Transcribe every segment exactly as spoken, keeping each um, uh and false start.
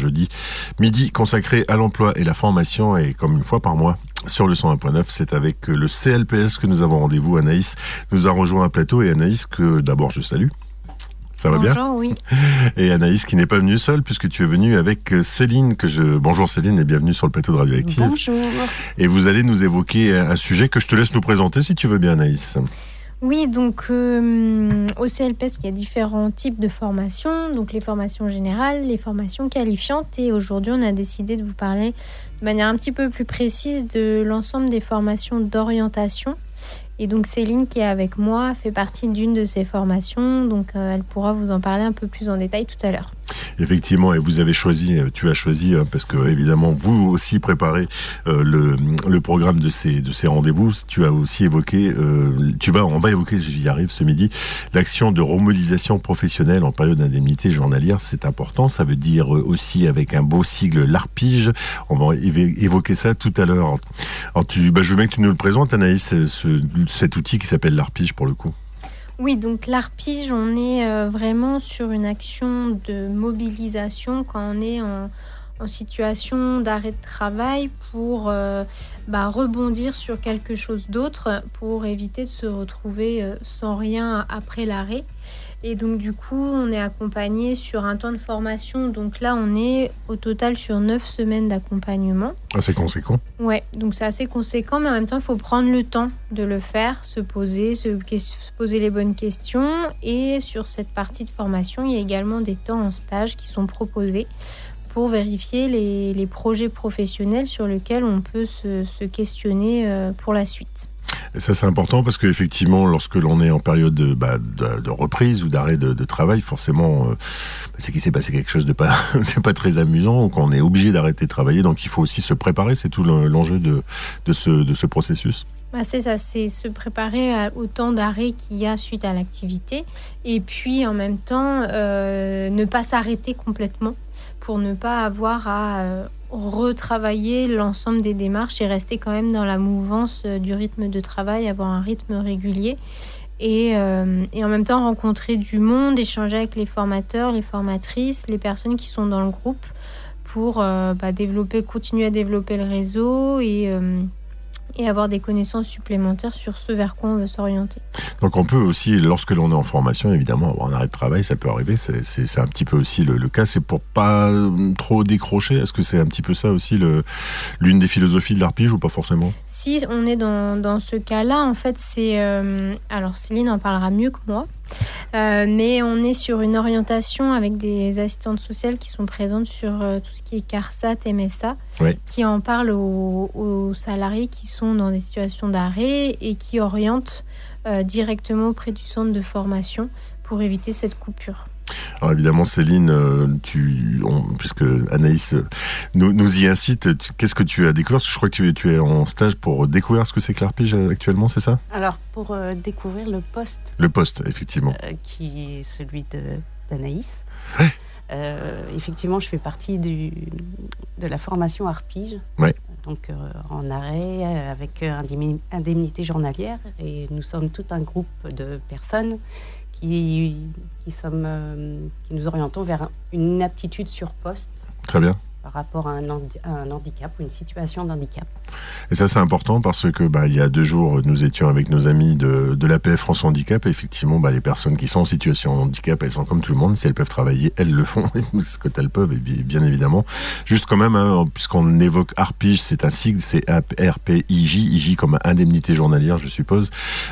jeudi midi consacré à l'emploi et la formation. Et comme une fois par mois, sur le cent un point neuf, c'est avec le C L P S que nous avons rendez-vous. Anaïs nous a rejoint à plateau et Anaïs que d'abord je salue. Ça va bien ? Bonjour, oui. Et Anaïs qui n'est pas venue seule puisque tu es venue avec Céline. Que je... Bonjour Céline et bienvenue sur le plateau de Radioactive. Bonjour. Et vous allez nous évoquer un sujet que je te laisse nous présenter si tu veux bien Anaïs. Oui, donc euh, au C L P S, il y a différents types de formations, donc les formations générales, les formations qualifiantes, et aujourd'hui on a décidé de vous parler de manière un petit peu plus précise de l'ensemble des formations d'orientation. Et donc Céline, qui est avec moi, fait partie d'une de ces formations, donc euh, elle pourra vous en parler un peu plus en détail tout à l'heure. Effectivement, et vous avez choisi, tu as choisi, parce que évidemment vous aussi préparez euh, le, le programme de ces, de ces rendez-vous. Tu as aussi évoqué, euh, tu vas, on va évoquer, j'y arrive ce midi, l'action de remobilisation professionnelle en période d'indemnité journalière. C'est important, ça veut dire aussi avec un beau sigle l'ARPIGE. On va évoquer ça tout à l'heure. Alors tu, bah, je veux bien que tu nous le présentes, Anaïs, ce, cet outil qui s'appelle l'ARPIGE pour le coup. Oui, donc l'ARPIGE, on est euh, vraiment sur une action de mobilisation quand on est en, en situation d'arrêt de travail pour euh, bah, rebondir sur quelque chose d'autre pour éviter de se retrouver euh, sans rien après l'arrêt. Et donc du coup, on est accompagné sur un temps de formation. Donc là, on est au total sur neuf semaines d'accompagnement. Assez conséquent. Ouais, donc c'est assez conséquent, mais en même temps, il faut prendre le temps de le faire, se poser, se, se poser les bonnes questions. Et sur cette partie de formation, il y a également des temps en stage qui sont proposés pour vérifier les, les projets professionnels sur lesquels on peut se, se questionner euh, pour la suite. Et ça, c'est important parce qu'effectivement, lorsque l'on est en période de, bah, de, de reprise ou d'arrêt de, de travail, forcément, euh, c'est qu'il s'est passé quelque chose de pas, de pas très amusant, qu'on est obligé d'arrêter de travailler. Donc, il faut aussi se préparer. C'est tout l'enjeu de, de, ce, de ce processus. Bah c'est ça, c'est se préparer à, au temps d'arrêt qu'il y a suite à l'activité. Et puis, en même temps, euh, ne pas s'arrêter complètement pour ne pas avoir à euh, retravailler l'ensemble des démarches et rester quand même dans la mouvance euh, du rythme de travail, avoir un rythme régulier et, euh, et en même temps rencontrer du monde, échanger avec les formateurs, les formatrices, les personnes qui sont dans le groupe pour euh, bah, développer, continuer à développer le réseau et... Euh, et avoir des connaissances supplémentaires sur ce vers quoi on veut s'orienter. Donc on peut aussi, lorsque l'on est en formation, évidemment, avoir un arrêt de travail, ça peut arriver, c'est, c'est, c'est un petit peu aussi le, le cas, c'est pour pas trop décrocher. Est-ce que c'est un petit peu ça aussi le, l'une des philosophies de l'ARPIGE ou pas forcément ? Si on est dans, dans ce cas-là, en fait, c'est... Euh, alors Céline en parlera mieux que moi, euh, mais on est sur une orientation avec des assistantes sociales qui sont présentes sur euh, tout ce qui est CARSAT, M S A, ouais. qui en parlent aux, aux salariés qui sont dans des situations d'arrêt et qui orientent euh, directement auprès du centre de formation pour éviter cette coupure. Alors évidemment Céline, tu, on, puisque Anaïs nous, nous y incite, tu, qu'est-ce que tu as découvert ? Parce que je crois que tu es, tu es en stage pour découvrir ce que c'est que l'ARPIGE actuellement, c'est ça ? Alors pour euh, découvrir le poste. Le poste, effectivement. Euh, qui est celui de, d'Anaïs. Ouais. Euh, effectivement, je fais partie du, de la formation ARPIGE. Ouais. Donc euh, en arrêt euh, avec indemni- indemnité journalière. Et nous sommes tout un groupe de personnes qui, qui, sommes, euh, qui nous orientons vers une inaptitude sur poste. Très bien. Par rapport à un, handi- à un handicap ou une situation de handicap. Et ça, c'est important parce que bah, il y a deux jours, nous étions avec nos amis de, de l'A P F France Handicap. Et effectivement, bah, les personnes qui sont en situation de handicap, elles sont comme tout le monde. Si elles peuvent travailler, elles le font. Ce que elles peuvent, bien évidemment. Juste quand même, hein, puisqu'on évoque ARPIGE, c'est un sigle, c'est R P I J, I J comme indemnité journalière, je suppose.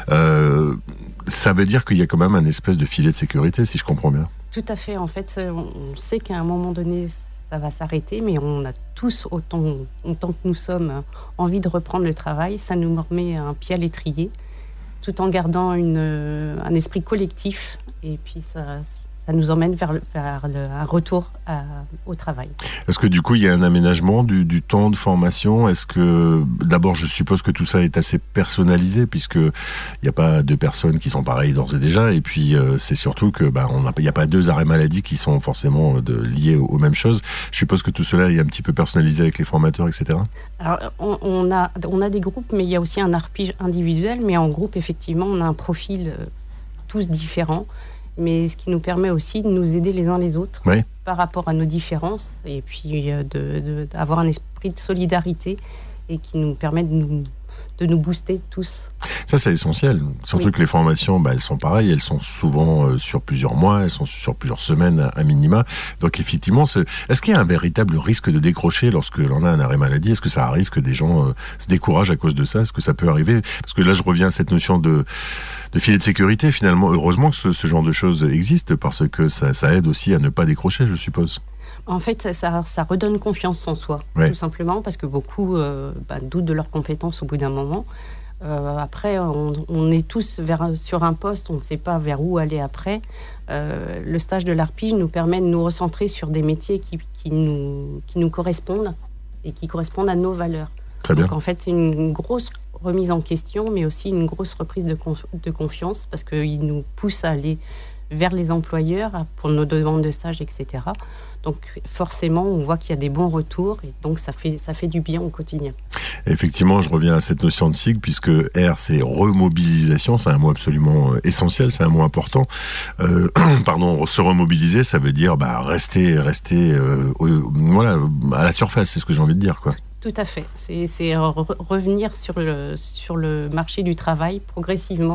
Euh, ça veut dire qu'il y a quand même un espèce de filet de sécurité, si je comprends bien. Tout à fait. En fait, on sait qu'à un moment donné, ça va s'arrêter, mais on a tous, autant, autant que nous sommes, envie de reprendre le travail. Ça nous remet un pied à l'étrier, tout en gardant une, un esprit collectif. Et puis, ça, ça nous emmène vers, le, vers le, un retour à, au travail. Est-ce que du coup, il y a un aménagement du, du temps de formation ? Est-ce que, d'abord, je suppose que tout ça est assez personnalisé, puisqu'il n'y a pas deux personnes qui sont pareilles d'ores et déjà, et puis euh, c'est surtout que bah, on a, il n'y a pas deux arrêts maladie qui sont forcément de, liés aux, aux mêmes choses. Je suppose que tout cela est un petit peu personnalisé avec les formateurs, et cetera. Alors, on, on, a, on a des groupes, mais il y a aussi un ARPIGE individuel, mais en groupe, effectivement, on a un profil euh, tous différents. mais ce qui nous permet aussi de nous aider les uns les autres oui. par rapport à nos différences, et puis de, de, d'avoir un esprit de solidarité et qui nous permet de nous, de nous booster tous. Ça, c'est essentiel. Surtout oui. que les formations, bah, elles sont pareilles. Elles sont souvent euh, sur plusieurs mois, elles sont sur plusieurs semaines à minima. Donc, effectivement, c'est... est-ce qu'il y a un véritable risque de décrocher lorsque l'on a un arrêt maladie ? Est-ce que ça arrive que des gens euh, se découragent à cause de ça ? Est-ce que ça peut arriver ? Parce que là, je reviens à cette notion de, de filet de sécurité. Finalement, heureusement que ce, ce genre de choses existe parce que ça, ça aide aussi à ne pas décrocher, je suppose. En fait, ça, ça, ça redonne confiance en soi, ouais. tout simplement, parce que beaucoup euh, bah, doutent de leurs compétences au bout d'un moment. Euh, après, on, on est tous vers, sur un poste, on ne sait pas vers où aller après. Euh, le stage de l'A R P I J nous permet de nous recentrer sur des métiers qui, qui, nous, qui nous correspondent et qui correspondent à nos valeurs. Très bien. Donc, en fait, c'est une grosse remise en question, mais aussi une grosse reprise de, conf- de confiance, parce qu'il nous pousse à aller vers les employeurs pour nos demandes de stage, et cetera. Donc forcément, on voit qu'il y a des bons retours et donc ça fait, ça fait du bien au quotidien. Effectivement, je reviens à cette notion de cycle puisque R, c'est remobilisation, c'est un mot absolument essentiel, c'est un mot important. Euh, pardon, se remobiliser, ça veut dire bah, rester, rester euh, euh, voilà, à la surface, c'est ce que j'ai envie de dire, quoi. Tout à fait. C'est, c'est re- revenir sur le, sur le marché du travail progressivement,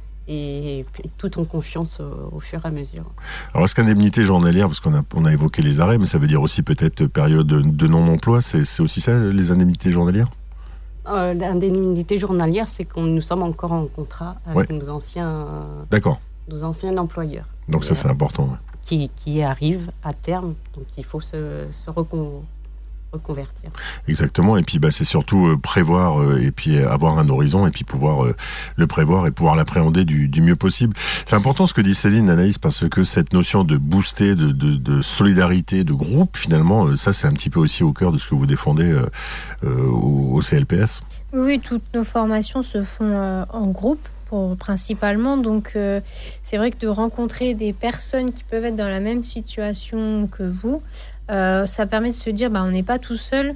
et tout en confiance au, au fur et à mesure. Alors, est-ce qu'indemnité journalière, parce qu'on a, on a évoqué les arrêts, mais ça veut dire aussi peut-être période de, de non-emploi, c'est, c'est aussi ça, les indemnités journalières ? euh, L'indemnité journalière, c'est que nous sommes encore en contrat avec ouais. nos, anciens, D'accord. nos anciens employeurs. Donc ça, c'est euh, important. Ouais. Qui, qui arrivent à terme, donc il faut se, se recon... reconvertir. Exactement, et puis bah, c'est surtout euh, prévoir euh, et puis avoir un horizon et puis pouvoir euh, le prévoir et pouvoir l'appréhender du, du mieux possible. C'est important ce que dit Céline, Anaïs, parce que cette notion de booster, de, de, de solidarité, de groupe, finalement, euh, ça c'est un petit peu aussi au cœur de ce que vous défendez euh, euh, au, au C L P S. Oui, toutes nos formations se font euh, en groupe. Pour, principalement, donc euh, c'est vrai que de rencontrer des personnes qui peuvent être dans la même situation que vous, euh, ça permet de se dire bah, on n'est pas tout seul,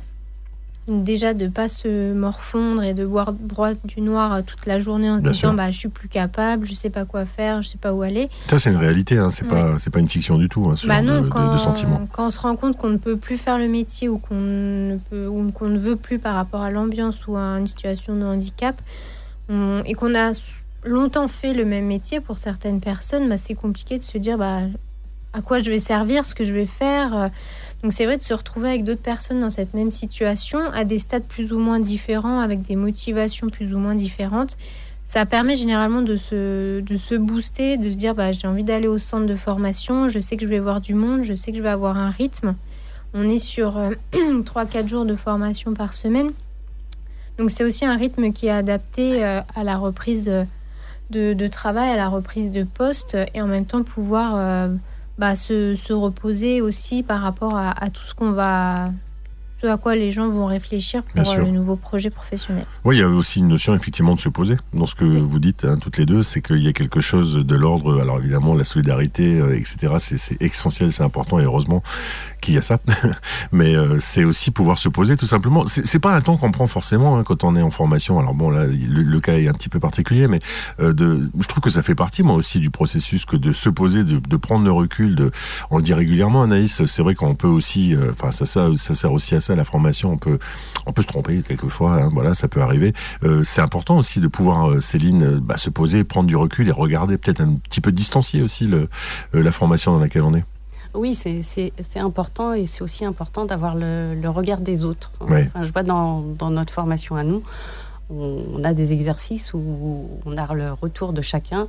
déjà de ne pas se morfondre et de boire droit du noir toute la journée en se disant bah, je suis plus capable, je ne sais pas quoi faire, je ne sais pas où aller. Ça c'est une réalité, hein, c'est, ouais. pas, c'est pas une fiction du tout, hein, ce bah genre non, de, quand, de, de sentiment. Quand on se rend compte qu'on ne peut plus faire le métier ou qu'on ne, peut, ou qu'on ne veut plus par rapport à l'ambiance ou à une situation de handicap, on, et qu'on a longtemps fait le même métier, pour certaines personnes, bah, c'est compliqué de se dire bah, à quoi je vais servir, ce que je vais faire. Donc c'est vrai de se retrouver avec d'autres personnes dans cette même situation, à des stades plus ou moins différents, avec des motivations plus ou moins différentes. Ça permet généralement de se, de se booster, de se dire bah, j'ai envie d'aller au centre de formation, je sais que je vais voir du monde, je sais que je vais avoir un rythme. On est sur euh, trois à quatre jours de formation par semaine. Donc c'est aussi un rythme qui est adapté euh, à la reprise de, De, de travail, à la reprise de poste, et en même temps pouvoir euh, bah, se, se reposer aussi par rapport à, à tout ce qu'on va, ce à quoi les gens vont réfléchir pour euh, le nouveau projet professionnel. Oui, il y a aussi une notion effectivement de se poser dans ce que oui. vous dites hein, toutes les deux, c'est qu'il y a quelque chose de l'ordre, alors évidemment la solidarité, euh, et cetera, c'est, c'est essentiel, c'est important, et heureusement qu'il y a ça, mais euh, c'est aussi pouvoir se poser tout simplement. C'est, c'est pas un temps qu'on prend forcément hein, quand on est en formation, alors bon là le, le cas est un petit peu particulier, mais euh, de, je trouve que ça fait partie moi aussi du processus que de se poser, de, de prendre le recul, de, on le dit régulièrement Anaïs, c'est vrai qu'on peut aussi, enfin euh, ça, ça, ça sert aussi à ça la formation, on peut, on peut se tromper quelquefois, hein, voilà, ça peut arriver. Euh, c'est important aussi de pouvoir, euh, Céline, bah, se poser, prendre du recul et regarder, peut-être un petit peu distancier aussi le, euh, la formation dans laquelle on est. Oui, c'est, c'est, c'est important, et c'est aussi important d'avoir le, le regard des autres. Ouais. Enfin, je vois dans, dans notre formation à nous, on, on a des exercices où on a le retour de chacun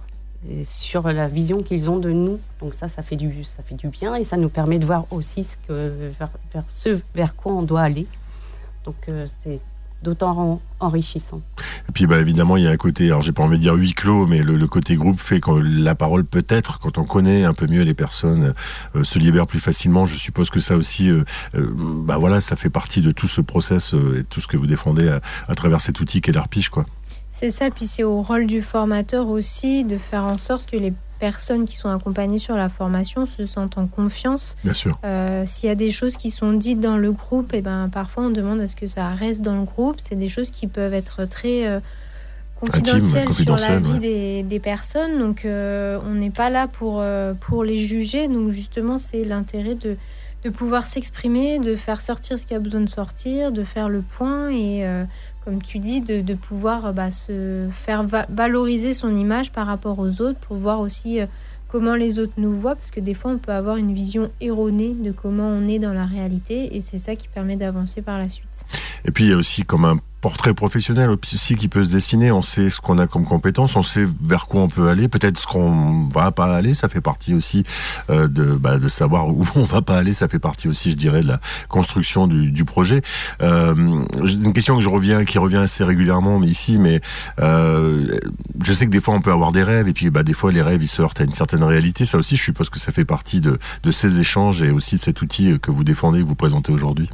sur la vision qu'ils ont de nous. Donc ça, ça fait du, ça fait du bien, et ça nous permet de voir aussi ce que, vers, vers ce vers quoi on doit aller. Donc euh, c'est d'autant enrichissant. Et puis bah, évidemment il y a un côté, alors j'ai pas envie de dire huis clos, mais le, le côté groupe fait que la parole peut-être, quand on connaît un peu mieux les personnes, euh, se libère plus facilement. Je suppose que ça aussi, euh, euh, bah voilà, ça fait partie de tout ce process euh, et tout ce que vous défendez à, à travers cet outil qu'est l'A R P I J, quoi. C'est ça, puis c'est au rôle du formateur aussi de faire en sorte que les personnes qui sont accompagnées sur la formation se sentent en confiance. Bien sûr. Euh, s'il y a des choses qui sont dites dans le groupe, et ben, parfois on demande à ce que ça reste dans le groupe. C'est des choses qui peuvent être très euh, confidentiel, Intime, sur la confidentiel, vie ouais. des, des personnes. Donc, euh, on n'est pas là pour, euh, pour les juger. Donc, justement, c'est l'intérêt de, de pouvoir s'exprimer, de faire sortir ce qui a besoin de sortir, de faire le point et, euh, comme tu dis, de, de pouvoir bah, se faire va- valoriser son image par rapport aux autres pour voir aussi euh, comment les autres nous voient. Parce que des fois, on peut avoir une vision erronée de comment on est dans la réalité et c'est ça qui permet d'avancer par la suite. Et puis il y a aussi comme un portrait professionnel aussi qui peut se dessiner. On sait ce qu'on a comme compétences, on sait vers quoi on peut aller, peut-être ce qu'on va pas aller. Ça fait partie aussi euh, de, bah, de savoir où on va pas aller. Ça fait partie aussi, je dirais, de la construction du, du projet. Euh, une question que je reviens, qui revient assez régulièrement ici, mais euh, je sais que des fois on peut avoir des rêves et puis bah, des fois les rêves ils se heurtent à une certaine réalité. Ça aussi, je suppose que ça fait partie de, de ces échanges et aussi de cet outil que vous défendez, que vous présentez aujourd'hui.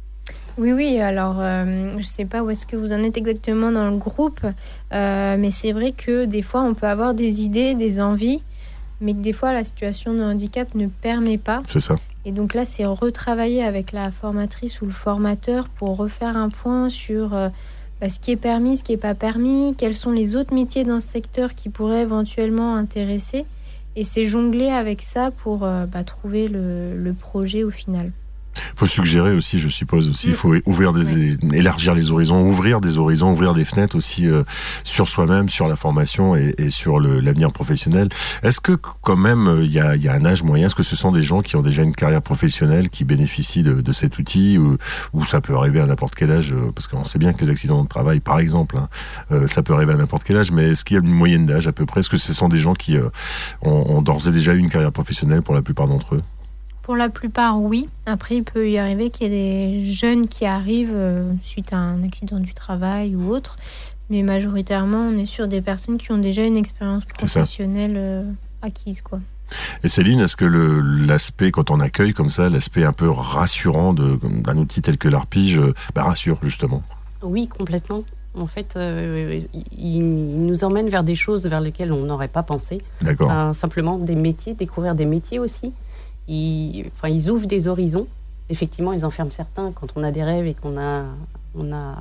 Oui, oui, alors euh, je ne sais pas où est-ce que vous en êtes exactement dans le groupe, euh, mais c'est vrai que des fois on peut avoir des idées, des envies, mais que des fois la situation de handicap ne permet pas. C'est ça. Et donc là, c'est retravailler avec la formatrice ou le formateur pour refaire un point sur euh, bah, ce qui est permis, ce qui n'est pas permis, quels sont les autres métiers dans ce secteur qui pourraient éventuellement intéresser. Et c'est jongler avec ça pour euh, bah, trouver le, le projet au final. Il faut suggérer aussi, je suppose aussi, il faut ouvrir des, oui. élargir les horizons, ouvrir des horizons, ouvrir des fenêtres aussi euh, sur soi-même, sur la formation et, et sur le, l'avenir professionnel. Est-ce que quand même il y a, y a un âge moyen? Est-ce que ce sont des gens qui ont déjà une carrière professionnelle qui bénéficient de, de cet outil ou, ou ça peut arriver à n'importe quel âge? Parce qu'on sait bien que les accidents de travail, par exemple, hein, euh, ça peut arriver à n'importe quel âge. Mais est-ce qu'il y a une moyenne d'âge à peu près? Est-ce que ce sont des gens qui euh, ont, ont d'ores et déjà eu une carrière professionnelle pour la plupart d'entre eux? Pour la plupart, oui. Après, il peut y arriver qu'il y ait des jeunes qui arrivent euh, suite à un accident du travail ou autre. Mais majoritairement, on est sur des personnes qui ont déjà une expérience professionnelle euh, acquise, quoi. Et Céline, est-ce que le, l'aspect, quand on accueille comme ça, l'aspect un peu rassurant de, d'un outil tel que l'Arpige, bah, rassure justement? Oui, complètement. En fait, euh, il, il nous emmène vers des choses vers lesquelles on n'aurait pas pensé. D'accord. Euh, simplement des métiers, découvrir des métiers aussi. Ils, enfin, ils ouvrent des horizons. Effectivement, ils enferment certains quand on a des rêves et qu'on a, on a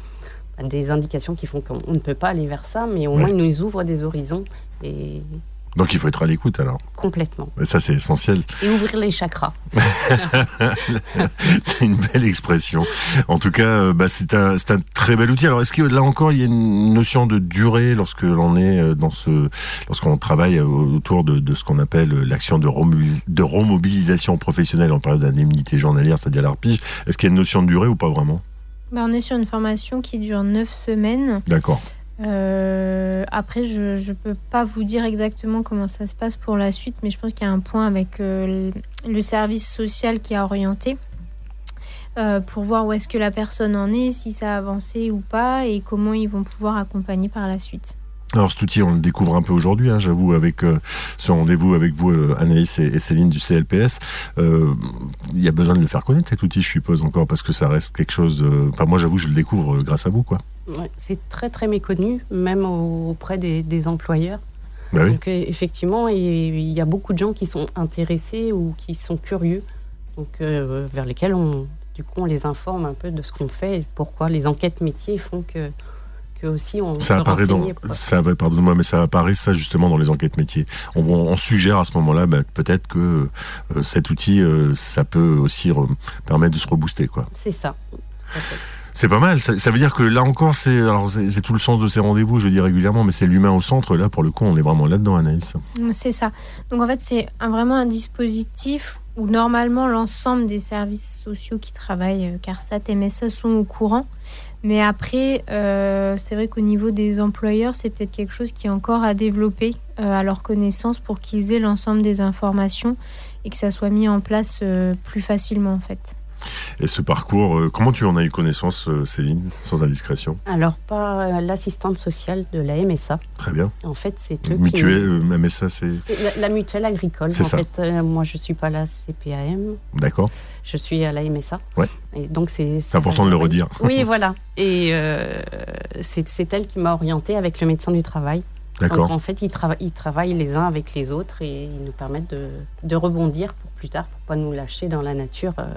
des indications qui font qu'on ne peut pas aller vers ça, mais au ouais. moins, ils nous ouvrent des horizons. Et... Donc, il faut être à l'écoute, alors. Complètement. Et ça, c'est essentiel. Et ouvrir les chakras. C'est une belle expression. En tout cas, bah, c'est, un, c'est un très bel outil. Alors, est-ce que là encore, il y a une notion de durée lorsque l'on est dans ce, lorsqu'on travaille autour de, de ce qu'on appelle l'action de, remobilis- de remobilisation professionnelle en période d'indemnité journalière, c'est-à-dire l'Arpige? Est-ce qu'il y a une notion de durée ou pas vraiment? Bah, on est sur une formation qui dure neuf semaines. D'accord. Euh, après, je ne peux pas vous dire exactement comment ça se passe pour la suite, mais je pense qu'il y a un point avec euh, le service social qui a orienté euh, pour voir où est-ce que la personne en est, si ça a avancé ou pas, et comment ils vont pouvoir accompagner par la suite. Alors cet outil, on le découvre un peu aujourd'hui, hein, j'avoue, avec euh, ce rendez-vous avec vous, euh, Anaïs et, et Céline du C L P S. Euh, il y a besoin de le faire connaître, cet outil, je suppose, encore, parce que ça reste quelque chose... Euh, enfin, moi, j'avoue, je le découvre euh, grâce à vous, quoi. Ouais, c'est très, très méconnu, même auprès des, des employeurs. Bah oui. Donc, effectivement, il, il y a beaucoup de gens qui sont intéressés ou qui sont curieux, donc, euh, vers lesquels, on, du coup, on les informe un peu de ce qu'on fait et pourquoi les enquêtes métiers font que... aussi on ça peut apparaît dans, ça, pardonne-moi, mais ça apparaît ça justement dans les enquêtes métiers. On, on suggère à ce moment-là, bah, peut-être que euh, cet outil, euh, ça peut aussi re- permettre de se rebooster, quoi. C'est ça. C'est pas mal. Ça, ça veut dire que là encore, c'est, alors c'est, c'est tout le sens de ces rendez-vous, je dis régulièrement, mais c'est l'humain au centre. Là, pour le coup, on est vraiment là-dedans, Anaïs. C'est ça. Donc en fait, c'est un, vraiment un dispositif où normalement l'ensemble des services sociaux qui travaillent, CARSAT, M S A, sont au courant. Mais après, euh, c'est vrai qu'au niveau des employeurs, c'est peut-être quelque chose qui est encore à développer euh, à leur connaissance pour qu'ils aient l'ensemble des informations et que ça soit mis en place euh, plus facilement, en fait. Et ce parcours, euh, comment tu en as eu connaissance, euh, Céline, sans indiscrétion? Alors, par euh, l'assistante sociale de la M S A. Très bien. En fait, c'est eux Mutuelle, qui... euh, M S A, c'est... c'est la, la mutuelle agricole. C'est en ça. fait, euh, moi, je ne suis pas la C P A M. D'accord. Je suis à la M S A. Ouais. Et donc, c'est... C'est important de le redire. Oui, voilà. Et euh, c'est, c'est elle qui m'a orientée avec le médecin du travail. D'accord. Donc, en fait, ils, trava- ils travaillent les uns avec les autres et ils nous permettent de, de rebondir pour plus tard, pour ne pas nous lâcher dans la nature. Euh,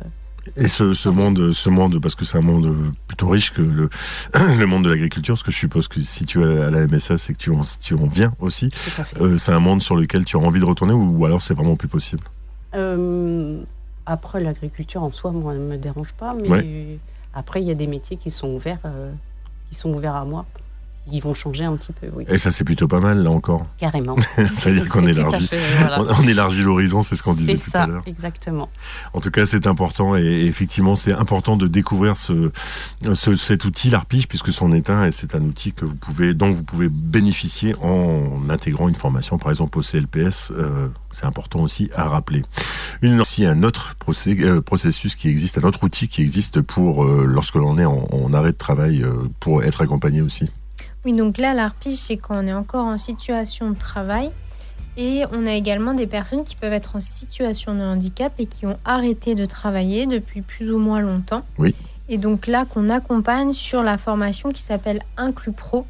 Et ce, ce monde, ce monde, parce que c'est un monde plutôt riche que le, le monde de l'agriculture, parce que je suppose que si tu es à la M S A, c'est que tu en, tu en viens aussi. Euh, c'est un monde sur lequel tu as envie de retourner, ou, ou alors c'est vraiment plus possible? euh, Après, l'agriculture en soi, moi, ne me dérange pas, mais ouais. Après, il y a des métiers qui sont ouverts, euh, qui sont ouverts à moi. Ils vont changer un petit peu, oui. Et ça, c'est plutôt pas mal, là encore. Carrément. Ça veut dire qu'on élargit, fait, voilà. on, on élargit l'horizon, c'est ce qu'on disait c'est tout ça, à l'heure. Exactement. En tout cas, c'est important, et, et effectivement, c'est important de découvrir ce, ce, cet outil, l'Arpige, puisque c'en est un, et c'est un outil que vous pouvez, dont vous pouvez bénéficier en intégrant une formation, par exemple, au C L P S. Euh, c'est important aussi à rappeler. Une, aussi un autre procé, euh, processus qui existe, un autre outil qui existe pour, euh, lorsque l'on est en, en arrêt de travail, euh, pour être accompagné aussi. Oui, donc là, l'Arpige, c'est quand on est encore en situation de travail. Et on a également des personnes qui peuvent être en situation de handicap et qui ont arrêté de travailler depuis plus ou moins longtemps. Oui. Et donc là, qu'on accompagne sur la formation qui s'appelle Inclus Pro.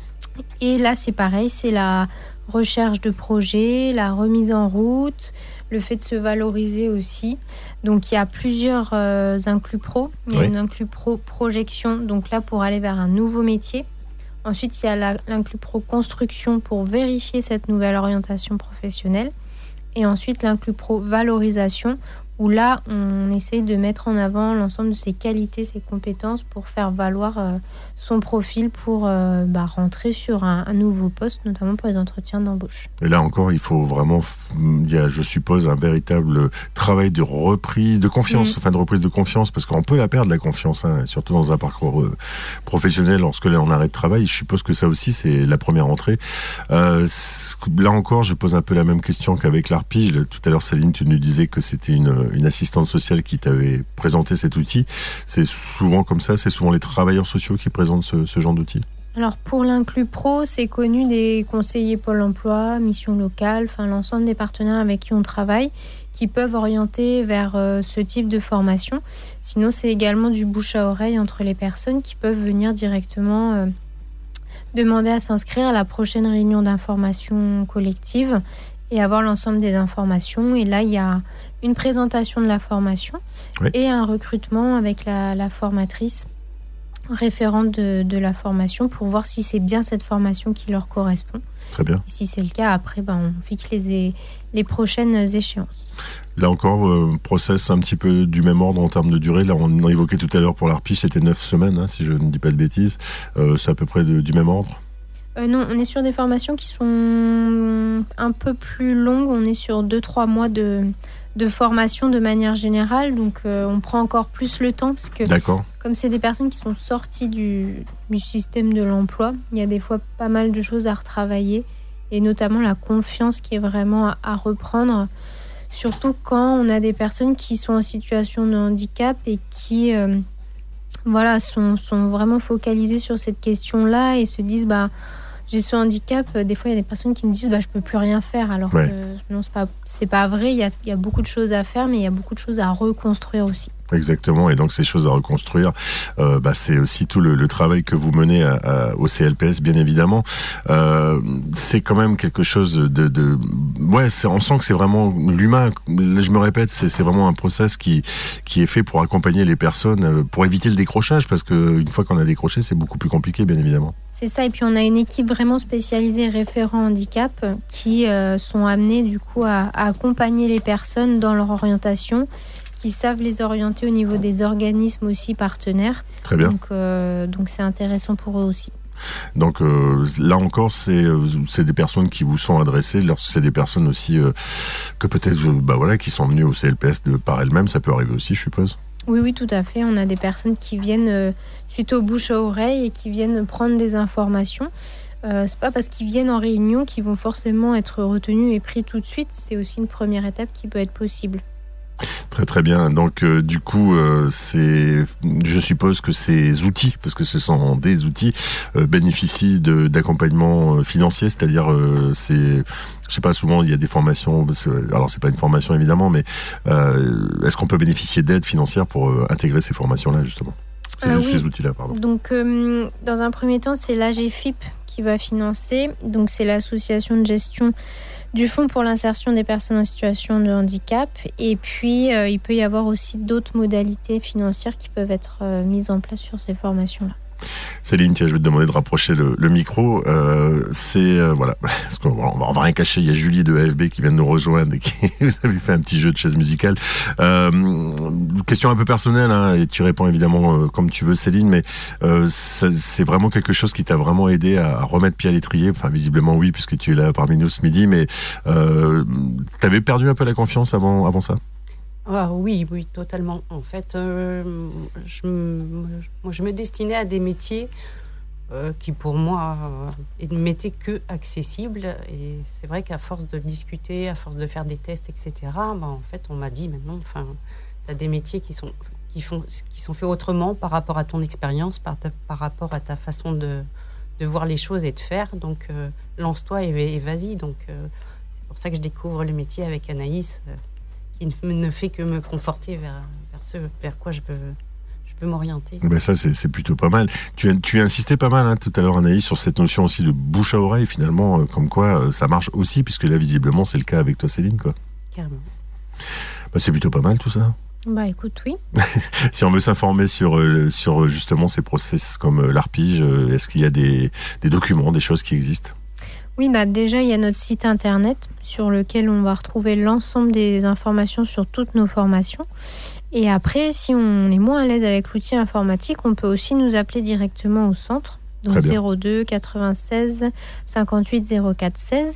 Et là, c'est pareil, c'est la recherche de projets, la remise en route, le fait de se valoriser aussi. Donc, il y a plusieurs euh, Inclus Pro. Il y a oui. une Inclus Pro projection, donc là, pour aller vers un nouveau métier. Ensuite, il y a la, l'Inclus Pro Construction pour vérifier cette nouvelle orientation professionnelle. Et ensuite, l'Inclus Pro Valorisation, où là, on essaye de mettre en avant l'ensemble de ses qualités, ses compétences pour faire valoir euh, son profil pour euh, bah, rentrer sur un, un nouveau poste, notamment pour les entretiens d'embauche. Et là encore, il faut vraiment, il y a, je suppose, un véritable travail de reprise de confiance, mmh. enfin de reprise de confiance, parce qu'on peut la perdre, la confiance, hein, surtout dans un parcours euh, professionnel, lorsque là, on arrête de travail. Je suppose que ça aussi, c'est la première entrée. Euh, là encore, je pose un peu la même question qu'avec l'Arpige. Tout à l'heure, Céline, tu nous disais que c'était une une assistante sociale qui t'avait présenté cet outil. C'est souvent comme ça, c'est souvent les travailleurs sociaux qui présentent ce, ce genre d'outil? Alors pour l'Inclus Pro, c'est connu des conseillers Pôle emploi, Mission Locale, enfin l'ensemble des partenaires avec qui on travaille, qui peuvent orienter vers euh, ce type de formation. Sinon, c'est également du bouche à oreille entre les personnes qui peuvent venir directement euh, demander à s'inscrire à la prochaine réunion d'information collective et avoir l'ensemble des informations. Et là, il y a une présentation de la formation oui. et un recrutement avec la, la formatrice référente de, de la formation pour voir si c'est bien cette formation qui leur correspond. Très bien. Et si c'est le cas, après, ben, on fixe les, les prochaines échéances. Là encore, euh, process un petit peu du même ordre en termes de durée. Là, on a évoqué tout à l'heure pour l'Arpige, c'était neuf semaines, hein, si je ne dis pas de bêtises. Euh, c'est à peu près de, du même ordre? Euh, non, on est sur des formations qui sont un peu plus longues. On est sur deux trois mois de, de formation de manière générale. Donc, euh, on prend encore plus le temps. Parce que, D'accord. comme c'est des personnes qui sont sorties du, du système de l'emploi, il y a des fois pas mal de choses à retravailler. Et notamment la confiance qui est vraiment à, à reprendre. Surtout quand on a des personnes qui sont en situation de handicap et qui euh, voilà, sont, sont vraiment focalisées sur cette question-là et se disent... bah j'ai ce handicap, des fois il y a des personnes qui me disent bah, je peux plus rien faire, alors ouais. que non, c'est pas, c'est pas vrai, il y a, il y a beaucoup de choses à faire, mais il y a beaucoup de choses à reconstruire aussi. Exactement, et donc ces choses à reconstruire, euh, bah, c'est aussi tout le, le travail que vous menez à, à, au C L P S, bien évidemment. Euh, c'est quand même quelque chose de... de ouais, c'est, on sent que c'est vraiment l'humain. Je me répète, c'est, c'est vraiment un process qui, qui est fait pour accompagner les personnes, pour éviter le décrochage, parce qu'une fois qu'on a décroché, c'est beaucoup plus compliqué, bien évidemment. C'est ça, et puis on a une équipe vraiment spécialisée référents handicap qui euh, sont amenés du coup à, à accompagner les personnes dans leur orientation, qui savent les orienter au niveau des organismes aussi partenaires. Très bien. Donc, euh, donc c'est intéressant pour eux aussi. Donc euh, là encore, c'est, c'est des personnes qui vous sont adressées, c'est des personnes aussi euh, que peut-être bah voilà, qui sont venues au C L P S de par elles-mêmes, ça peut arriver aussi, je suppose. Oui, oui, tout à fait. On a des personnes qui viennent euh, suite au bouche à oreille et qui viennent prendre des informations. Euh, c'est pas parce qu'ils viennent en réunion qu'ils vont forcément être retenus et pris tout de suite. C'est aussi une première étape qui peut être possible. Très très bien. Donc euh, du coup, euh, c'est, je suppose que ces outils, parce que ce sont des outils, euh, bénéficient de, d'accompagnement financier, c'est-à-dire euh, c'est, je sais pas, souvent il y a des formations. Alors c'est pas une formation évidemment, mais euh, est-ce qu'on peut bénéficier d'aide financière pour euh, intégrer ces formations-là justement, ces, euh, oui. ces outils-là, pardon. Donc euh, dans un premier temps, c'est l'A G F I P qui va financer. Donc c'est l'association de gestion du Fonds pour l'insertion des personnes en situation de handicap. Et puis, euh, il peut y avoir aussi d'autres modalités financières qui peuvent être euh, mises en place sur ces formations-là. Céline, tiens, je vais te demander de rapprocher le, le micro. Euh, c'est euh, voilà, parce qu'on va, on va rien cacher. Il y a Julie de A F B qui vient de nous rejoindre et qui vous avez fait un petit jeu de chaise musicale. Euh, question un peu personnelle, hein, et tu réponds évidemment euh, comme tu veux, Céline. Mais euh, ça, c'est vraiment quelque chose qui t'a vraiment aidé à, à remettre pied à l'étrier. Enfin, visiblement oui, puisque tu es là parmi nous ce midi. Mais euh, t'avais perdu un peu la confiance avant, avant ça. Ah oui, oui, totalement. En fait, euh, je, moi, je me destinais à des métiers euh, qui, pour moi, euh, n'étaient que accessibles. Et c'est vrai qu'à force de discuter, à force de faire des tests, et cetera, ben, en fait, on m'a dit maintenant, enfin, tu as des métiers qui sont, qui, font, qui sont faits autrement par rapport à ton expérience, par, ta, par rapport à ta façon de, de voir les choses et de faire. Donc, euh, lance-toi et, et vas-y. Donc, euh, c'est pour ça que je découvre le métier avec Anaïs. Euh, qui ne fait que me conforter vers, vers ce vers quoi je veux, je veux m'orienter. Ben ça, c'est, c'est plutôt pas mal. Tu, tu as insisté pas mal hein, tout à l'heure, Anaïs, sur cette notion aussi de bouche à oreille, finalement, euh, comme quoi euh, ça marche aussi, puisque là, visiblement, c'est le cas avec toi, Céline, quoi. Carrément. Ben, c'est plutôt pas mal, tout ça. Bah écoute, oui. Si on veut s'informer sur, euh, sur justement ces process comme euh, l'Arpige, euh, est-ce qu'il y a des, des documents, des choses qui existent ? Oui, bah déjà, il y a notre site internet sur lequel on va retrouver l'ensemble des informations sur toutes nos formations. Et après, si on est moins à l'aise avec l'outil informatique, on peut aussi nous appeler directement au centre. Donc zéro deux quatre-vingt-seize cinquante-huit zéro quatre seize.